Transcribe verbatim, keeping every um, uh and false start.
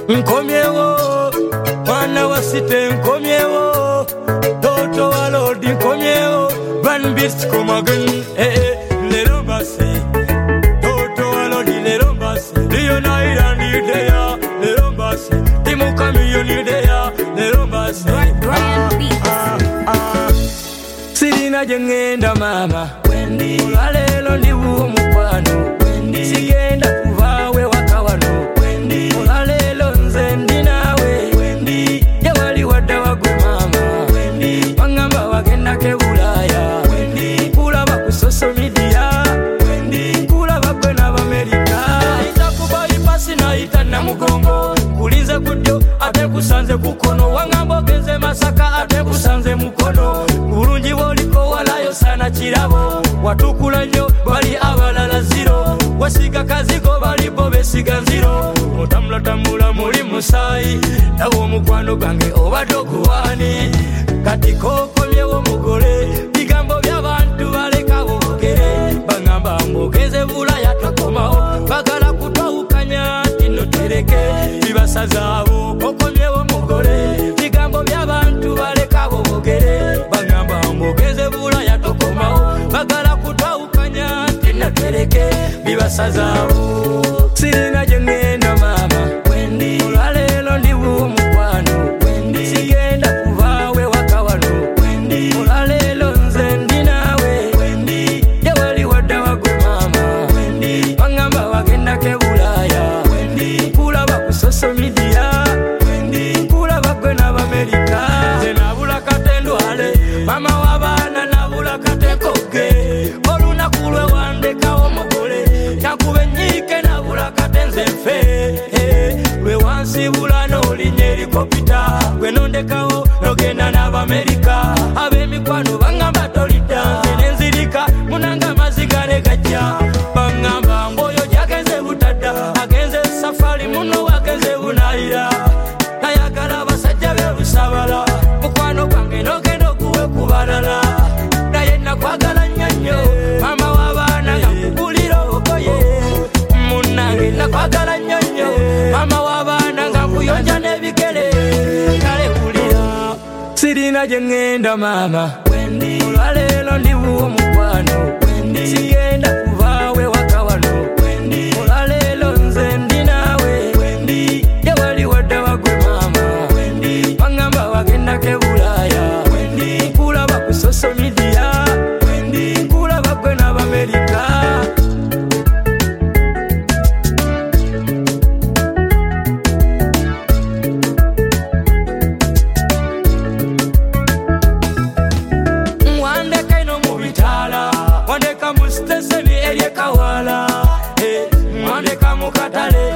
nkomyewo mwana wa site nkomyewo toto wa lodi nkomyewo Van Beast come again eh eh lero basi toto wa lodi lero basi Leonida ni idea lero basi Timu Camillo ni idea lero basi ah, ah, ah. Sirina jengenda mama Wendy Olaleelo ndi buwo mukwano Wendy Sigenda kuvawe wakawano Wendy Olaleelo nze ndi nawe Wendy Yawali wadda wagwe mama Wendy Wangamba wagenda ke Bulaya Wendy Kulaba ku social media Wendy Kulaba gwe n'Abamerika Ita kuba ipasi na ita na mugongo Kulinze kudyo ate kusanze kukono Wangamba ogenze Masaka ate kusanze mukono Urunji woliko walayo sana chirabo Watukula nyo bali abalala zero Wasiga kazigo bali bobe siga zero Mutamula tamula muli musayi Nawo mukwano gange obatokuwani Kati koko myewo mugole Bigambo by'abantu baleka bogere Bangamba mbogeze Bulaya tokomao Bagala kutawukanya tino tereke Bibasazaabo koko myewo mugole Bigambo by'abantu baleka bogere Bangamba mbogeze Bulaya tokomao Bagala kutawukanya tino tereke Bibasazaabo Sirina jengenda mama Wendy Olaleelo ndi buwo mukwano Wendy Sigenda kuvawe wakawano Wendy Olaleelo nze ndi nawe Wendy Yawali wadda wagwe mama Wendy Wangamba wagenda ke Bulaya Wendy Kulaba ku social media Wendy Kulaba gwe n'Abamerika Nze nabula kate ndwale Mama w'abaana nabula kate koge Olunaku lwe wandekawo mugole Nakube nnyike nabula kate nze nfe Lwe wansibula n'olinnya helikopita Gwe nondekawo n'ogenda n'Abamerika Ab'emikwano bangamba tolidda nze ne nzirika munanga amaziga ne gajja Bangamba ng'oyo gyagenze butadda Agenze safari muno wagenze bunayira Nayagala abasajja be busabala Mukwano gwange n'ogenda okuwe ku balala Naye nakwagala nnyo nnyo Mama w'abaana nga nkugulira obugoye Munnange nakwagala nnyo nnyo Mama w'abaana nga nkuyonja n'ebigere Kale wulira Sirina gye ŋŋenda mama Wendy Olaleelo ndi buwo mukwano Wendy Sigenda kuvaawe wakawano Wendy Olaleelo nze ndi naawe Wendy Yawali wadda wagwe mama Wendy Wangamba wagenda ke Bulaya Wendy Kulaba ku social media Wendy Kulaba gwe n'Abamerika Mwandeka ino mu bitala Mwandeka mu siteseni ery'ekawala Mwandeka mu katale